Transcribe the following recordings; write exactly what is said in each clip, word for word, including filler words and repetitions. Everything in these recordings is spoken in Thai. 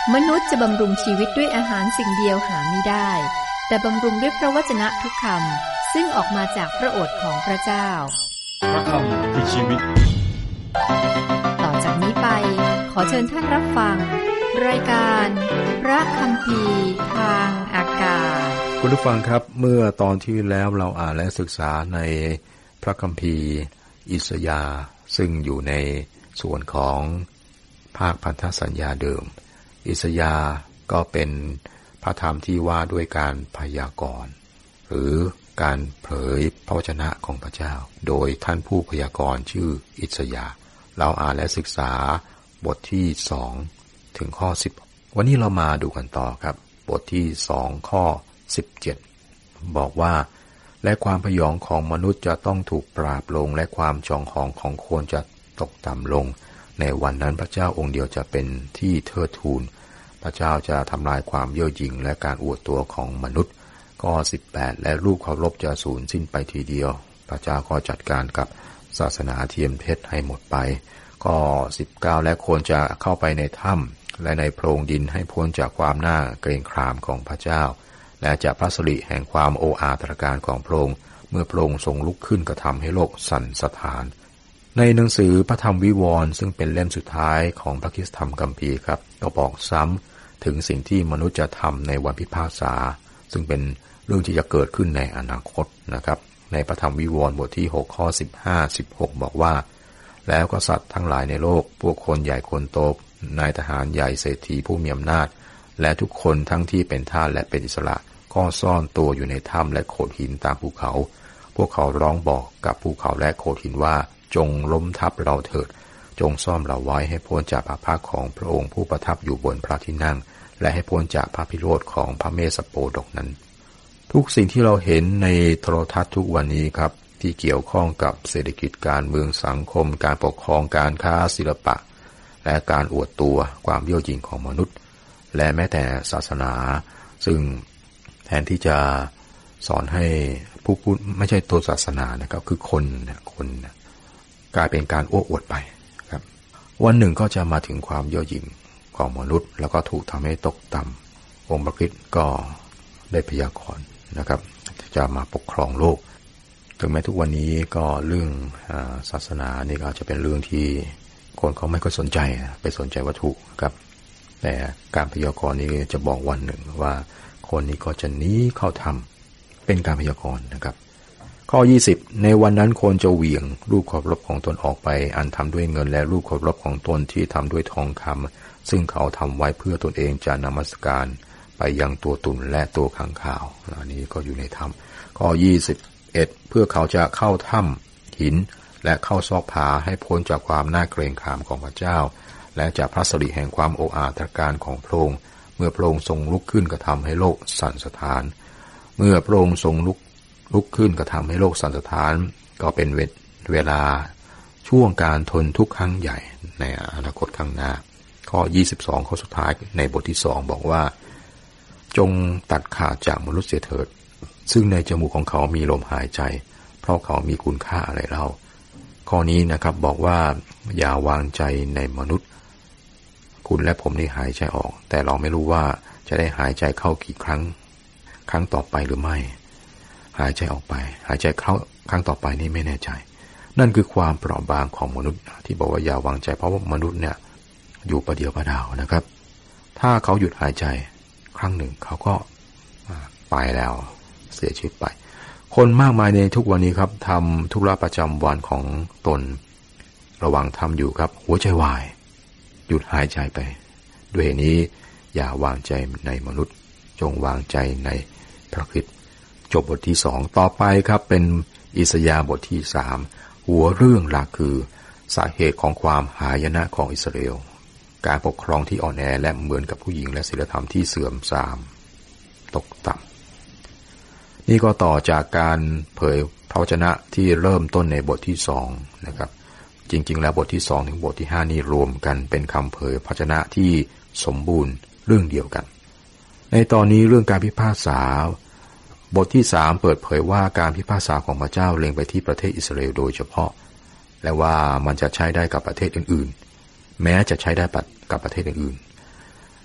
มนุษย์จะบำรุงชีวิตด้วยอาหารสิ่งเดียวหาไม่ได้แต่บำรุงด้วยพระวจนะทุกคำซึ่งออกมาจากพระโอษฐ์ของพระเจ้าพระคำคือชีวิตต่อจากนี้ไปขอเชิญท่านรับฟังรายการพระคัมภีร์ทางอากาศคุณผู้ฟังครับเมื่อตอนที่แล้วเราอ่านและศึกษาในพระคัมภีร์อิสยาห์ซึ่งอยู่ในส่วนของภาคพันธสัญญาเดิมอิสยาห์ก็เป็นพระธรรมที่ว่าด้วยการพยากรณ์หรือการเผยพระวจนะของพระเจ้าโดยท่านผู้พยากรณ์ชื่ออิสยาห์เราอ่านและศึกษาบทที่สองถึงข้อสิบวันนี้เรามาดูกันต่อครับบทที่สองข้อสิบเจ็ดบอกว่าและความพยองของมนุษย์จะต้องถูกปราบลงและความจองหองของคนจะตกต่ำลงในวันนั้นพระเจ้าองค์เดียวจะเป็นที่เทิดทูนพระเจ้าจะทำลายความเย่อหยิ่งและการอวดตัวของมนุษย์ข้อสิบแปดและรูปเคารพจะสูญสิ้นไปทีเดียวพระเจ้าก็จัดการกับศาสนาเทียมเท็จให้หมดไปข้อสิบเก้าและคนจะเข้าไปในถ้ำและในโพรงดินให้พ้นจากความน่าเกรงขามของพระเจ้าและจากพระสิริแห่งความโอ้อาตรการของพระองค์เมื่อพระองค์ทรงลุกขึ้นกระทำให้โลกสั่นสะท้านในหนังสือพระธรรมวิวรณ์ซึ่งเป็นเล่มสุดท้ายของพระคริสตธรรมคัมภีร์ครับก็บอกซ้ำถึงสิ่งที่มนุษย์จะทำในวันพิพากษาซึ่งเป็นเรื่องที่จะเกิดขึ้นในอนาคตนะครับในพระธรรมวิวรณ์บทที่หกข้อสิบห้า สิบหกบอกว่าแล้วก็สัตว์ทั้งหลายในโลกพวกคนใหญ่คนโตนายทหารใหญ่เศรษฐีผู้มีอำนาจและทุกคนทั้งที่เป็นทาสและเป็นอิสระก็ซ่อนตัวอยู่ในถ้ำและโขดหินตามภูเขาพวกเขาร้องบอกกับภูเขาและโขดหินว่าจงล้มทับเราเถิดจงซ่อมเราไว้ให้พ้นจากอาภาคของพระองค์ผู้ประทับอยู่บนพระที่นั่งและให้พ้นจากพระพิโรธของพระเมสสโปดกนั้นทุกสิ่งที่เราเห็นในโทรทัศน์ทุกวันนี้ครับที่เกี่ยวข้องกับเศรษฐกิจการเมืองสังคมการปกครองการค้าศิลปะและการอวดตัวความเย่อหยิ่งของมนุษย์และแม้แต่ศาสนาซึ่งแทนที่จะสอนให้ผู้พูดไม่ใช่ตัวศาสนานะครับคือคนคนกลายเป็นการโอ้อวดไปครับวันหนึ่งก็จะมาถึงความเย่อหยิ่งของมนุษย์แล้วก็ถูกทำให้ตกต่ำองค์พระคริสต์ก็ได้พยากรณ์นะครับจะมาปกครองโลกถึงแม้ทุกวันนี้ก็เรื่องศาสนานี่ก็จะเป็นเรื่องที่คนเขาไม่ค่อยสนใจไปสนใจวัตถุครับแต่การพยากรณ์นี้จะบอกวันหนึ่งว่าคนนี้ก็จะหนีเข้าถ้ำเป็นการพยากรณ์นะครับข้อยี่สิบในวันนั้นคนจะเหวี่ยงรูปเคารพของตนออกไปอันทำด้วยเงินและรูปเคารพของตนที่ทำด้วยทองคำซึ่งเขาทำไว้เพื่อตนเองจะนมัสการไปยังตัวตุ่นและตัวขังข่าวอันนี้ก็อยู่ในถ้ำข้อยี่สิบเอ็ดเพื่อเขาจะเข้าถ้ำหินและเข้าซอกผาให้พ้นจากความน่าเกรงขามของพระเจ้าและจากพระสิริแห่งความโอ้อาตรการของพระองค์เมื่อพระองค์ทรงลุกขึ้นกระทำให้โลกสั่นสะท้านเมื่อพระองค์ทรงลุกลุกขึ้นกระทำให้โลกสั่นสะท้านก็เป็นเวลาช่วงการทนทุกข์ครั้งใหญ่ในอนาคตข้างหน้าข้อยี่สิบสองข้อสุดท้ายในบทที่สองบอกว่าจงตัดขาดจากมนุษย์เสียเถิดซึ่งในจมูกของเขามีลมหายใจเพราะเขามีคุณค่าอะไรเล่าข้อนี้นะครับบอกว่าอย่าวางใจในมนุษย์คุณและผมนี่หายใจออกแต่เราไม่รู้ว่าจะได้หายใจเข้ากี่ครั้งครั้งต่อไปหรือไม่หายใจออกไปหายใจเข้าครั้งต่อไปนี่ไม่แน่ใจนั่นคือความเปราะบางของมนุษย์ที่บอกว่าอย่าวางใจเพราะว่ามนุษย์เนี่ยอยู่ประเดียวประดาวนะครับถ้าเขาหยุดหายใจครั้งหนึ่งเขาก็ไปแล้วเสียชีวิตไปคนมากมายในทุกวันนี้ครับทำธุระประจำวันของตนระหว่างทำอยู่ครับหัวใจวายหยุดหายใจไปด้วยนี้อย่าวางใจในมนุษย์จงวางใจในพระคริสต์จบบทที่สองต่อไปครับเป็นอิสยาห์บทที่สามหัวเรื่องหลักคือสาเหตุของความหายนะของอิสราเอลการปกครองที่อ่อนแอและเหมือนกับผู้หญิงและศีลธรรมที่เสื่อมทรามตกต่ำนี่ก็ต่อจากการเผยพระวจนะที่เริ่มต้นในบทที่สองนะครับจริงๆแล้วบทที่สองถึงบทที่ห้านี้รวมกันเป็นคำเผยพระวจนะที่สมบูรณ์เรื่องเดียวกันในตอนนี้เรื่องการพิพากษาบทที่สามเปิดเผยว่าการพิพากษาของพระเจ้าเล็งไปที่ประเทศอิสราเอลโดยเฉพาะและว่ามันจะใช้ได้กับประเทศอื่นๆแม้จะใช้ได้กับประเทศอื่นๆ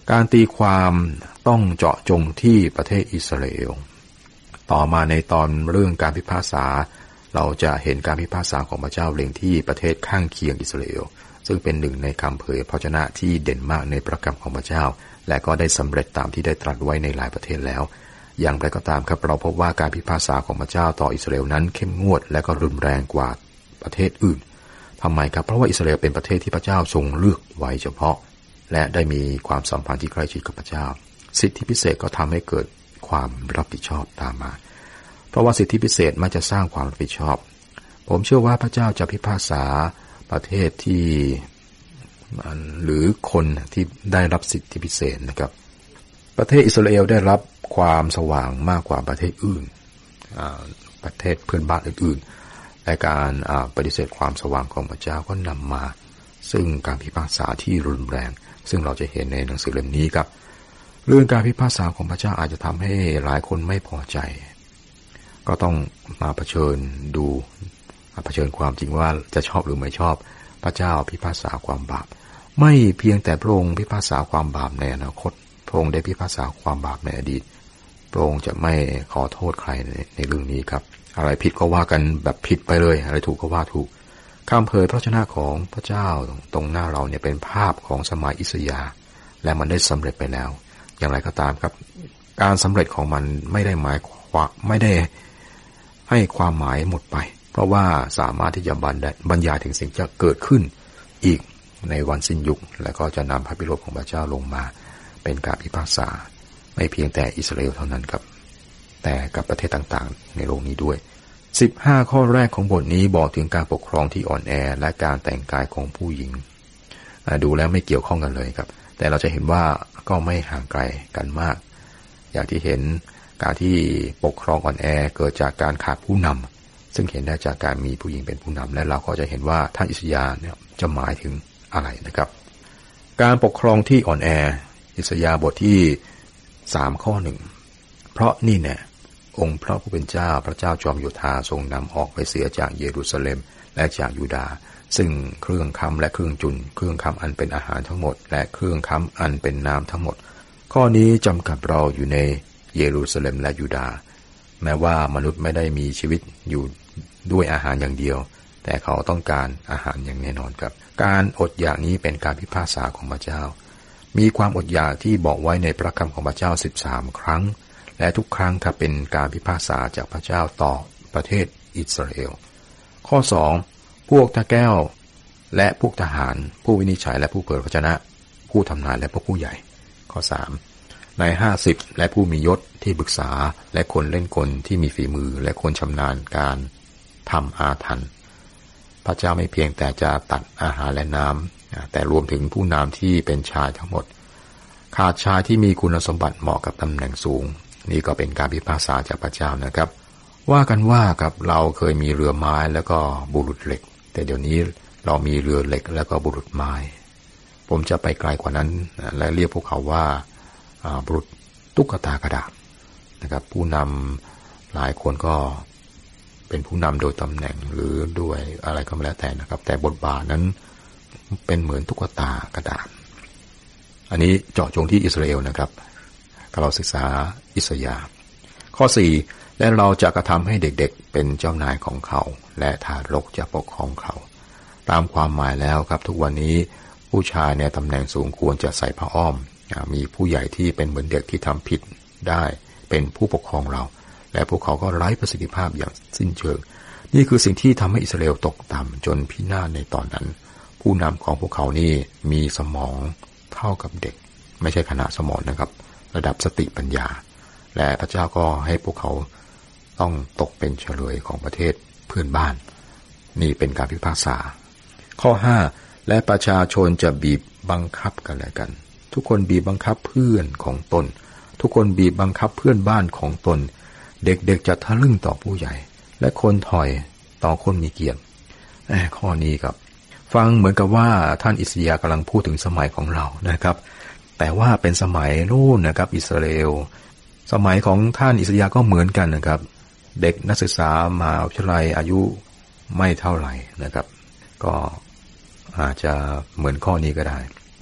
การตีความต้องเจาะจงที่ประเทศอิสราเอลต่อมาในตอนเรื่องการพิพากษาเราจะเห็นการพิพากษาของพระเจ้าเล็งที่ประเทศข้างเคียงอิสราเอลซึ่งเป็นหนึ่งในคำเผยพระวจนะที่เด่นมากในพระคำของพระเจ้าและก็ได้สำเร็จตามที่ได้ตรัสไว้ในหลายประเทศแล้วอย่างไรก็ตามครับเราพบว่าการพิพากษาของพระเจ้าต่ออิสราเอลนั้นเข้มงวดและก็รุนแรงกว่าประเทศอื่นทำไมครับเพราะว่าอิสราเอลเป็นประเทศที่พระเจ้าทรงเลือกไว้เฉพาะและได้มีความสัมพันธ์ที่ใกล้ชิดกับพระเจ้าสิทธิพิเศษก็ทำให้เกิดความรับผิดชอบตามมาเพราะว่าสิทธิพิเศษมักจะสร้างความรับผิดชอบผมเชื่อว่าพระเจ้าจะพิพากษาประเทศที่หรือคนที่ได้รับสิทธิพิเศษนะครับประเทศอิสราเอลได้รับความสว่างมากกว่าประเทศอื่นประเทศเพื่อนบ้านอื่นๆและการปฏิเสธความสว่างของพระเจ้าก็นำมาซึ่งการพิพากษาที่รุนแรงซึ่งเราจะเห็นในหนังสือเล่มนี้ครับเรื่องการพิพากษาของพระเจ้าอาจจะทำให้หลายคนไม่พอใจก็ต้องมาเผชิญดูเผชิญความจริงว่าจะชอบหรือไม่ชอบพระเจ้าพิพากษาความบาปไม่เพียงแต่พระองค์พิพากษาความบาปในอนาคตพระองค์ได้พิพากษาความบาปในอดีตพระองค์จะไม่ขอโทษใครใน, ในเรื่องนี้ครับอะไรผิดก็ว่ากันแบบผิดไปเลยอะไรถูกก็ว่าถูกคำเผยพระชนะของพระเจ้าตรงหน้าเราเนี่ยเป็นภาพของสมัยอิสยาห์และมันได้สำเร็จไปแล้วอย่างไรก็ตามครับการสำเร็จของมันไม่ได้หมายความไม่ได้ให้ความหมายหมดไปเพราะว่าสามารถที่จะบรรยายถึงสิ่งที่จะเกิดขึ้นอีกในวันสิ้นยุคและก็จะนำพระพิโรธของพระเจ้าลงมาเป็นการพิพากษาไม่เพียงแต่อิสราเอลเท่านั้นครับแต่กับประเทศต่างๆในโลกนี้ด้วยสิบห้าข้อแรกของบทนี้บอกถึงการปกครองที่อ่อนแอและการแต่งกายของผู้หญิงดูแล้วไม่เกี่ยวข้องกันเลยครับแต่เราจะเห็นว่าก็ไม่ห่างไกลกันมากอย่างที่เห็นการที่ปกครองอ่อนแอเกิดจากการขาดผู้นำซึ่งเห็นได้จากการมีผู้หญิงเป็นผู้นำและเราก็จะเห็นว่าท่านอิสยาห์เนี่ยจะหมายถึงอะไรนะครับการปกครองที่อ่อนแออิสยาห์บทที่สามข้อหนึ่งเพราะนี่แน่องค์พระผู้เป็นเจ้าพระเจ้าจอมโยธาทรงนำออกไปเสียจากเยรูซาเล็มและจากยูดาห์ซึ่งเครื่องค้ำและเครื่องจุนเครื่องค้ำอันเป็นอาหารทั้งหมดและเครื่องค้ำอันเป็นน้ำทั้งหมดข้อนี้จำกัดเราอยู่ในเยรูซาเล็มและยูดาห์แม้ว่ามนุษย์ไม่ได้มีชีวิตอยู่ด้วยอาหารอย่างเดียวแต่เขาต้องการอาหารอย่างแน่นอนครับการอดอยากนี้เป็นการพิพากษาของพระเจ้ามีความอดอยากที่บอกไว้ในพระคำของพระเจ้าสิบสามครั้งและทุกครั้งถ้าเป็นการพิพากษาจากพระเจ้าต่อประเทศอิสราเอลข้อสองพวกตาแก้วและพวกทหารผู้วินิจฉัยและผู้เผยพระวจนะผู้ทำนายและพวกผู้ใหญ่ข้อสามนายห้าสิบและผู้มียศที่ปรึกษาและคนเล่นกลที่มีฝีมือและคนชำนาญการทำอาถรรพ์พระเจ้าไม่เพียงแต่จะตัดอาหารและน้ำแต่รวมถึงผู้นำที่เป็นชายทั้งหมดขาดชายที่มีคุณสมบัติเหมาะกับตำแหน่งสูงนี่ก็เป็นการพิพากษาจากพระเจ้านะครับว่ากันว่ากับเราเคยมีเรือไม้แล้วก็บุรุษเหล็กแต่เดี๋ยวนี้เรามีเรือเหล็กแล้วก็บุรุษไม้ผมจะไปไกลกว่านั้นและเรียกพวกเขาว่าบุรุษตุ๊กตากระดาษนะครับผู้นำหลายคนก็เป็นผู้นำโดยตำแหน่งหรือด้วยอะไรก็แล้วแต่นะครับแต่บทบาทนั้นเป็นเหมือนตุ๊กตากระดาษอันนี้เจาะจงที่อิสราเอลนะครับเราศึกษาอิสยาห์ข้อสี่และเราจะกระทำให้เด็กๆเป็นเจ้านายของเขาและทารกจะปกครองเขาตามความหมายแล้วครับทุกวันนี้ผู้ชายในตำแหน่งสูงควรจะใส่ผ้าอ้อมมีผู้ใหญ่ที่เป็นเหมือนเด็กที่ทำผิดได้เป็นผู้ปกครองเราและพวกเขาก็ไร้ประสิทธิภาพอย่างสิ้นเชิงนี่คือสิ่งที่ทำให้อิสราเอลตกต่ำจนพินาศในตอนนั้นผู้นำของพวกเขานี่มีสมองเท่ากับเด็กไม่ใช่ขนาดสมองนะครับระดับสติปัญญาและพระเจ้าก็ให้พวกเขาต้องตกเป็นเฉลยของประเทศเพื่อนบ้านนี่เป็นการพิพากษาข้อห้าและประชาชนจะบีบบังคับกันและกันทุกคนบีบบังคับเพื่อนของตนทุกคนบีบบังคับเพื่อนบ้านของตนเด็กๆจะทะลึ่งต่อผู้ใหญ่และคนถอยต่อคนมีเกียรติข้อนี้ครับฟังเหมือนกับว่าท่านอิสยาห์กำลังพูดถึงสมัยของเรานะครับแต่ว่าเป็นสมัยนู่นนะครับอิสราเอลสมัยของท่านอิสยาห์ก็เหมือนกันนะครับเด็กนักศึกษามหาวิทยาลัยอายุไม่เท่าไหร่นะครับก็อาจจะเหมือนข้อนี้ก็ได้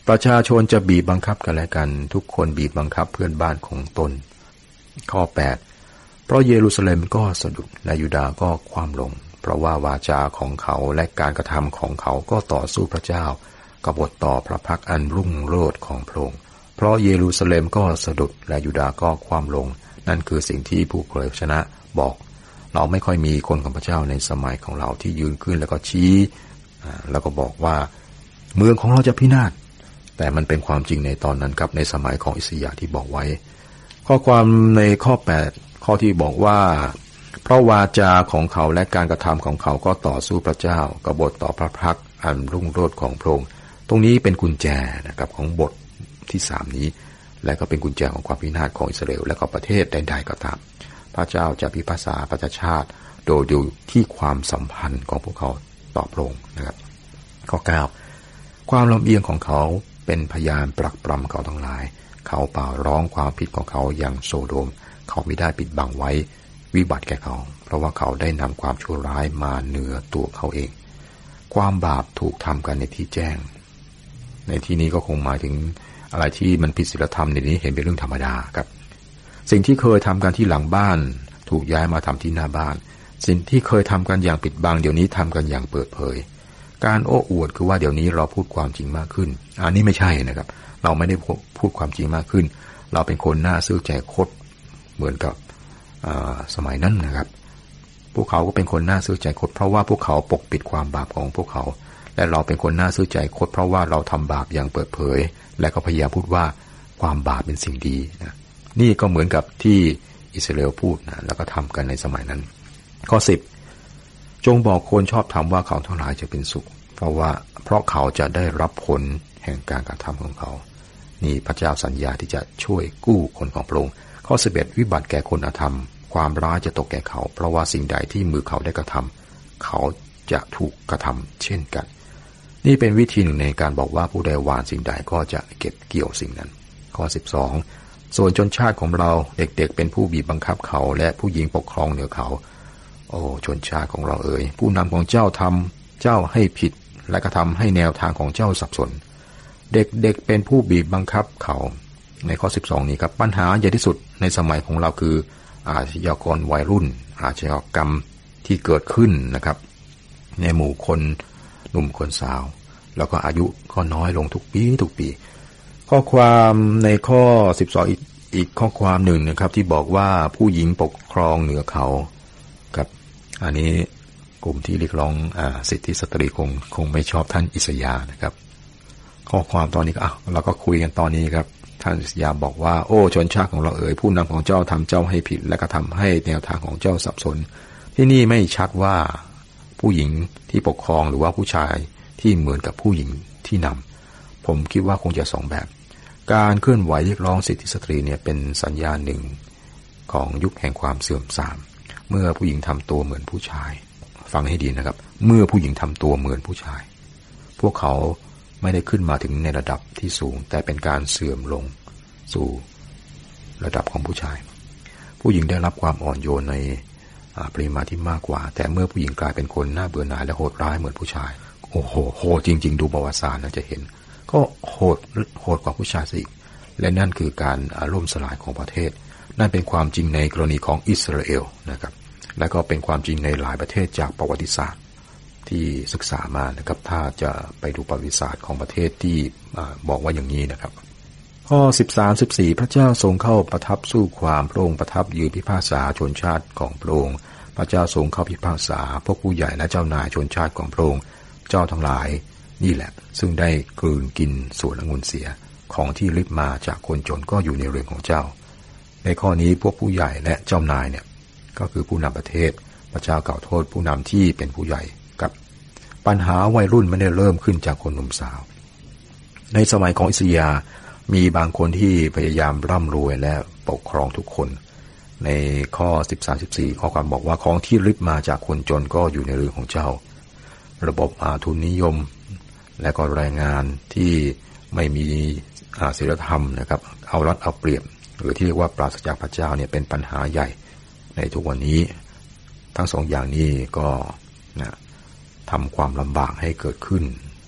ประชาชนจะบีบบังคับกันและกันทุกคนบีบบังคับเพื่อนบ้านของตนข้อแปดเพราะเยรูซาเล็มก็สะดุดและยูดาห์ก็คว่ำลงเพราะว่าวาจาของเขาและการกระทำของเขาก็ต่อสู้พระเจ้ากบฏต่อพระพักอันรุ่งโรจน์ของพระองค์เพราะเยรูซาเล็มก็สะดุดและยูดาห์ก็คว่ำลงนั่นคือสิ่งที่ผู้เผยพระชนะบอกเราไม่ค่อยมีคนของพระเจ้าในสมัยของเราที่ยืนขึ้นแล้วก็ชี้แล้วก็บอกว่าเมืองของเราจะพินาศแต่มันเป็นความจริงในตอนนั้นครับในสมัยของอิสยาห์ที่บอกไว้ข้อความในข้อแปดข้อที่บอกว่าเพราะวาจาของเขาและการกระทำของเขาก็ต่อสู้พระเจ้ากบฏต่อพระพักอันรุ่งโรจน์ของพระองค์ตรงนี้เป็นกุญแจนะครับของบทที่สามนี้และก็เป็นกุญแจของความพินาศของอิสราเอลและก็ประเทศใดๆก็ตามพระเจ้าจะพิพากษาประชาชาติโดยดูที่ความสัมพันธ์ของพวกเขาต่อพระองค์นะครับข้อเก้าความลำเอียงของเขาเป็นพยานปรักปรำเขาทั้งหลายเขาเป่าร้องความผิดของเขาอย่างโซโดมเขาไม่ได้ปิดบังไว้วิบัติแก่เขาเพราะว่าเขาได้นำความชั่วร้ายมาเหนือตัวเขาเองความบาปถูกทำกันในที่แจ้งในที่นี้ก็คงหมายถึงอะไรที่มันผิดศีลธรรมในนี้เห็นเป็นเรื่องธรรมดาครับสิ่งที่เคยทำกันที่หลังบ้านถูกย้ายมาทำที่หน้าบ้านสิ่งที่เคยทำกันอย่างปิดบังเดี๋ยวนี้ทำกันอย่างเปิดเผยการโอ้อวดคือว่าเดี๋ยวนี้เราพูดความจริงมากขึ้นอันนี้ไม่ใช่นะครับเราไม่ได้พูดความจริงมากขึ้นเราเป็นคนน่าซื่อใจคดเหมือนกับสมัยนั้นนะครับพวกเขาก็เป็นคนน่าซื่อใจคดเพราะว่าพวกเขาปกปิดความบาปของพวกเขาและเราเป็นคนน่าซื่อใจคดเพราะว่าเราทำบาปอย่างเปิดเผยและก็พยายามพูดว่าความบาปเป็นสิ่งดีนะนี่ก็เหมือนกับที่อิสราเอลพูดนะแล้วก็ทำกันในสมัยนั้นข้อสิบจงบอกคนชอบธรรมว่าเขาทั้งหลายจะเป็นสุขเพราะว่าเพราะเขาจะได้รับผลแห่งการกระทำของเขานี่พระเจ้าสัญญาที่จะช่วยกู้คนของพระองค์ข้อสิบเอ็ดวิบัติแก่คนอธรรมความร้ายจะตกแก่เขาเพราะว่าสิ่งใดที่มือเขาได้กระทำเขาจะถูกกระทำเช่นกันนี่เป็นวิธีหนึ่งในการบอกว่าผู้ใดหว่านสิ่งใดก็จะเก็บเกี่ยวสิ่งนั้นข้อสิบสองส่วนชนชาติของเราเด็กๆเป็นผู้บีบบังคับเขาและผู้หญิงปกครองเหนือเขาโอ้ชนชาติของเราเอ๋ยผู้นำของเจ้าทำเจ้าให้ผิดและกระทำให้แนวทางของเจ้าสับสนเด็กๆเป็นผู้บีบบังคับเขาในข้อสิบสองนี้ครับปัญหาใหญ่ที่สุดในสมัยของเราคืออาชญากรวัยรุ่นอาชญากรรมที่เกิดขึ้นนะครับในหมู่คนหนุ่มคนสาวแล้วก็อายุก็น้อยลงทุกปีทุกปีข้อความในข้อสิบสองอีกอีกข้อความหนึ่งนะครับที่บอกว่าผู้หญิงปกครองเหนือเขากับอันนี้กลุ่มที่เรียกร้องอ่าสิทธิสตรีคงคงไม่ชอบท่านอิสยาห์นะครับข้อความตอนนี้ก็อ่ะเราก็คุยกันตอนนี้ครับท่านอิสยาห์บอกว่าโอ้ชนชาติของเราเอ๋ยผู้นำของเจ้าทำเจ้าให้ผิดและก็ทำให้แนวทางของเจ้าสับสนที่นี่ไม่ชัดว่าผู้หญิงที่ปกครองหรือว่าผู้ชายที่เหมือนกับผู้หญิงที่นำผมคิดว่าคงจะสองแบบการเคลื่อนไหวเรียกร้องสิทธิสตรีเนี่ยเป็นสัญญาณหนึ่งของยุคแห่งความเสื่อมทรามเมื่อผู้หญิงทำตัวเหมือนผู้ชายฟังให้ดีนะครับเมื่อผู้หญิงทำตัวเหมือนผู้ชายพวกเขาไม่ได้ขึ้นมาถึงในระดับที่สูงแต่เป็นการเสื่อมลงสู่ระดับของผู้ชายผู้หญิงได้รับความอ่อนโยนในปริมาณที่มากกว่าแต่เมื่อผู้หญิงกลายเป็นคนน่าเบื่อหน่ายและโหดร้ายเหมือนผู้ชายโอ้โหโหดจริงๆดูประวัติศาสตร์นะจะเห็นก็โหดโหดกว่าผู้ชายซะอีกและนั่นคือการล่มสลายของประเทศนั่นเป็นความจริงในกรณีของอิสราเอลนะครับและก็เป็นความจริงในหลายประเทศจากประวัติศาสตร์ที่ศึกษามานะครับถ้าจะไปดูประวัติศาสตร์ของประเทศที่บอกว่าอย่างนี้นะครับข้อสิบสาม สิบสี่พระเจ้าทรงเข้าประทับสู้ความพระองค์ประทับยืนพิพากษาชนชาติของพระองค์พระเจ้าทรงเข้าพิพากษาพวกผู้ใหญ่และเจ้านายชนชาติของพระองค์เจ้าทั้งหลายนี่แหละซึ่งได้กลืนกินส่วนองุ่นเสียของที่ริบมาจากคนจนก็อยู่ในเรือนของเจ้าในข้อนี้พวกผู้ใหญ่และเจ้านายเนี่ยก็คือผู้นำประเทศพระเจ้ากล่าวโทษผู้นำที่เป็นผู้ใหญ่กับปัญหาวัยรุ่นไม่ได้เริ่มขึ้นจากคนหนุ่มสาวในสมัยของอิสยาห์มีบางคนที่พยายามร่ำรวยและปกครองทุกคนในข้อสิบสาม สิบสี่ข้อความบอกว่าของที่ริบมาจากคนจนก็อยู่ในเรือนของเจ้าระบบอาทุนนิยมและก็แรงงานที่ไม่มีศีลธรรมนะครับเอารัดเอาเปรียบหรือที่เรียกว่าปราศจากพระเจ้าเนี่ยเป็นปัญหาใหญ่ในทุกวันนี้ทั้งสองอย่างนี้ก็นะทำความลำบากให้เกิดขึ้น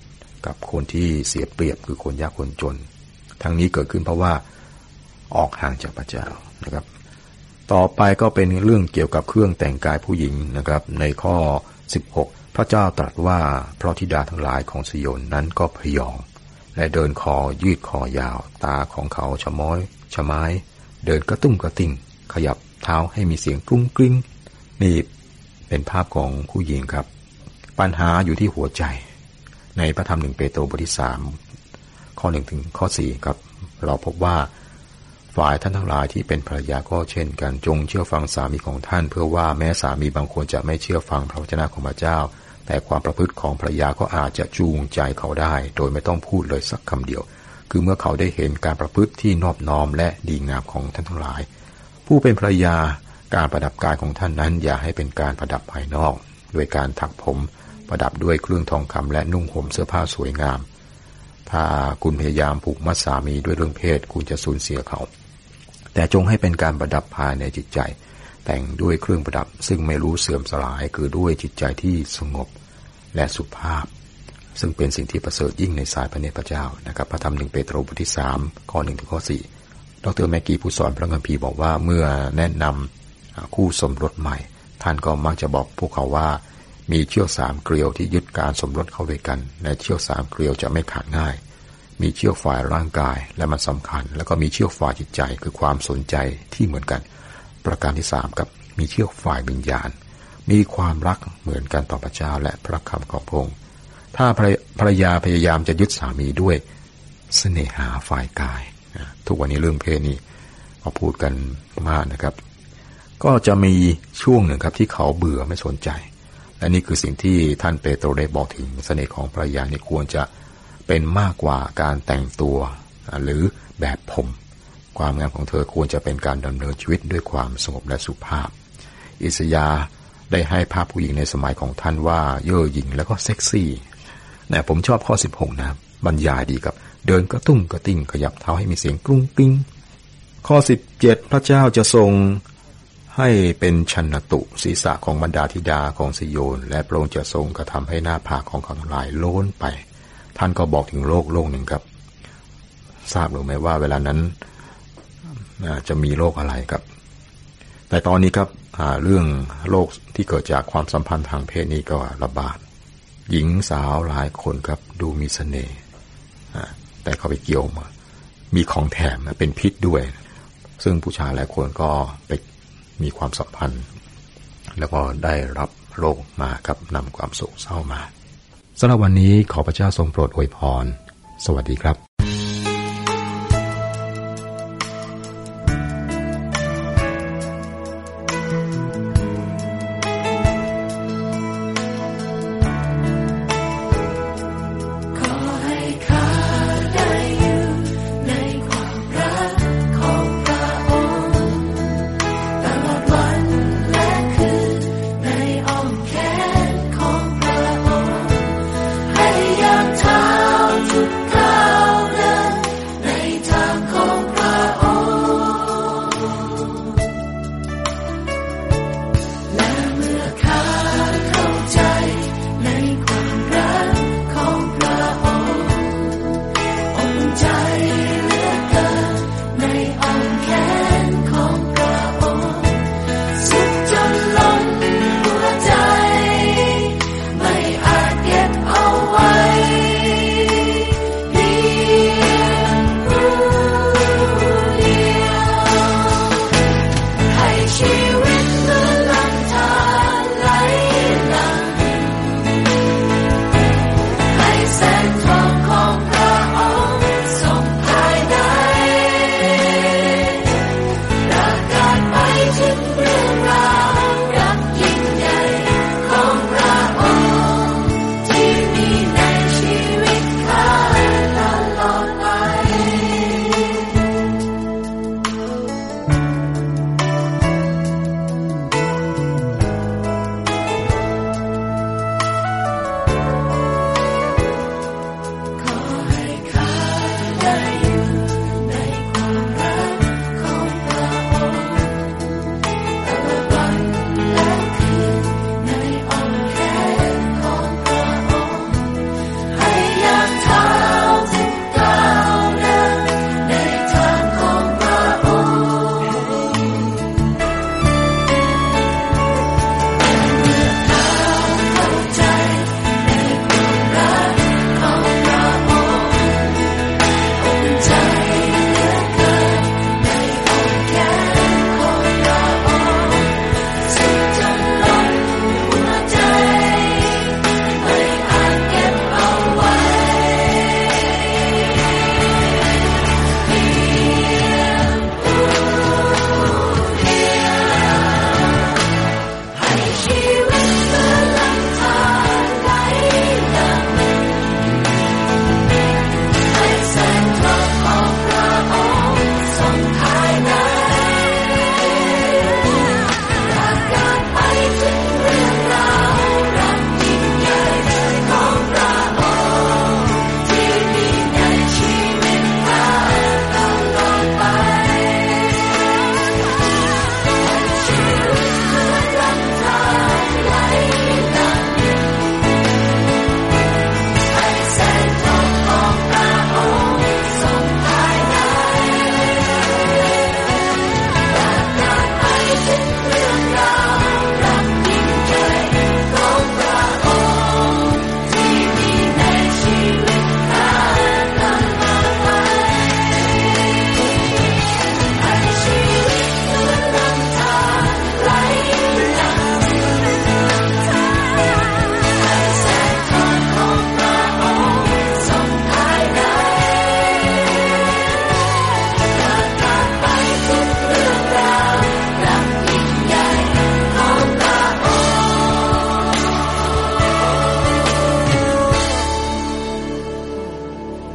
กับคนที่เสียเปรียบคือคนยากคนจนทั้งนี้เกิดขึ้นเพราะว่าออกห่างจากพระเจ้านะครับต่อไปก็เป็นเรื่องเกี่ยวกับเครื่องแต่งกายผู้หญิงนะครับในข้อสิบหกพระเจ้าตรัสว่าเพราะธิดาทั้งหลายของซิโยนนั้นก็พยองและเดินคอยืดคอยาวตาของเขาชะม้อยชะไม้เดินกระตุ้งกระติ่งขยับเท้าให้มีเสียงกรุ้งกริ้งนี่เป็นภาพของผู้หญิงครับปัญหาอยู่ที่หัวใจในพระธรรมหนึ่งเปโตรบทที่สามข้อหนึ่งถึงข้อสี่ครับเราพบว่าฝ่ายท่านทั้งหลายที่เป็นภรรยาก็เช่นกันจงเชื่อฟังสามีของท่านเพื่อว่าแม้สามีบางคนจะไม่เชื่อฟังพระวจนะของพระเจ้าแต่ความประพฤติของภรรยาก็อาจจะจูงใจเขาได้โดยไม่ต้องพูดเลยสักคำเดียวคือเมื่อเขาได้เห็นการประพฤติที่นอบน้อมและดีงามของท่านทั้งหลายผู้เป็นภรรยาการประดับกายของท่านนั้นอย่าให้เป็นการประดับภายนอกด้วยการถักผมประดับด้วยเครื่องทองคำและนุ่งห่มเสื้อผ้าสวยงามถ้าคุณพยายามผูกมัดสามีด้วยเรื่องเพศคุณจะสูญเสียเขาแต่จงให้เป็นการประดับภายในจิตใจแต่งด้วยเครื่องประดับซึ่งไม่รู้เสื่อมสลายคือด้วยจิตใจที่สงบและสุภาพซึ่งเป็นสิ่งที่ประเสริฐยิ่งในสายพระเนตรพระเจ้านะครับพระธรรมหนึ่งเปโตรบทที่สามข้อหนึ่งถึงข้อสี่ดร.แมกกี้ผู้สอนพระคัมภีร์บอกว่าเมื่อแนะนำคู่สมรสใหม่ท่านก็มักจะบอกพวกเขาว่ามีเชือกสามเกลียวที่ยึดการสมรสเข้าด้วยกันและเชือกสามเกลียวจะไม่ขาดง่ายมีเชือกฝ่ายร่างกายและมันสำคัญแล้วก็มีเชือกฝ่ายจิตใจคือความสนใจที่เหมือนกันประการที่สามครับมีเชือกฝ่ายวิญญาณมีความรักเหมือนกันต่อพระเจ้าและพระคำของพระองค์ถ้าภรรยาพยายามจะยึดสามีด้วยเสน่หาฝ่ายกายทุกวันนี้เรื่องเพศนี้เขาพูดกันมากนะครับก็จะมีช่วงหนึ่งครับที่เขาเบื่อไม่สนใจและนี่คือสิ่งที่ท่านเปโตรได้บอกถึงเสน่ห์ของภรรยานี่ควรจะเป็นมากกว่าการแต่งตัวหรือแบบผมความงามของเธอควรจะเป็นการดำเนินชีวิตด้วยความสงบและสุภาพอิสยาห์ได้ให้ภาพผู้หญิงในสมัยของท่านว่าเย่อหยิ่งแล้วก็เซ็กซี่นะผมชอบข้อสิบหกนะบรรยายดีครับเดินกระตุ้งกระติ้งขยับเท้าให้มีเสียงกรุ้งกริ้งข้อสิบเจ็ดพระเจ้าจะทรงให้เป็นชันตุศีรษะของบรรดาธิดาของซิโยนและพระองค์จะทรงกระทำให้หน้าผากของเขาทั้งหลายโล้นไปท่านก็บอกถึงโลกโลกหนึ่งครับทราบหรือไม่ว่าเวลานั้นจะมีโรคอะไรครับแต่ตอนนี้ครับเรื่องโรคที่เกิดจากความสัมพันธ์ทางเพศนี้ก็ระบาดหญิงสาวหลายคนครับดูมีเสน่ห์แต่เขาไปเกี่ยวมามีของแถมเป็นพิษด้วยซึ่งผู้ชายหลายคนก็ไปมีความสัมพันธ์แล้วก็ได้รับโรคมาครับนำความโศกเศร้ามาสำหรับวันนี้ขอพระเจ้าทรงโปรดอวยพรสวัสดีครับ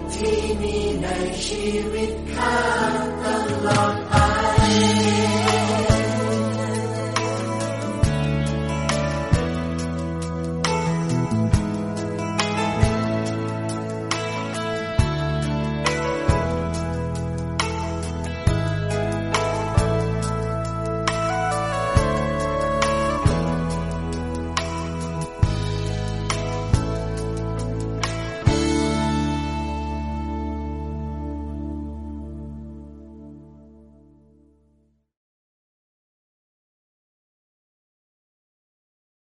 ที่มีในชีวิตข้าตลอดไป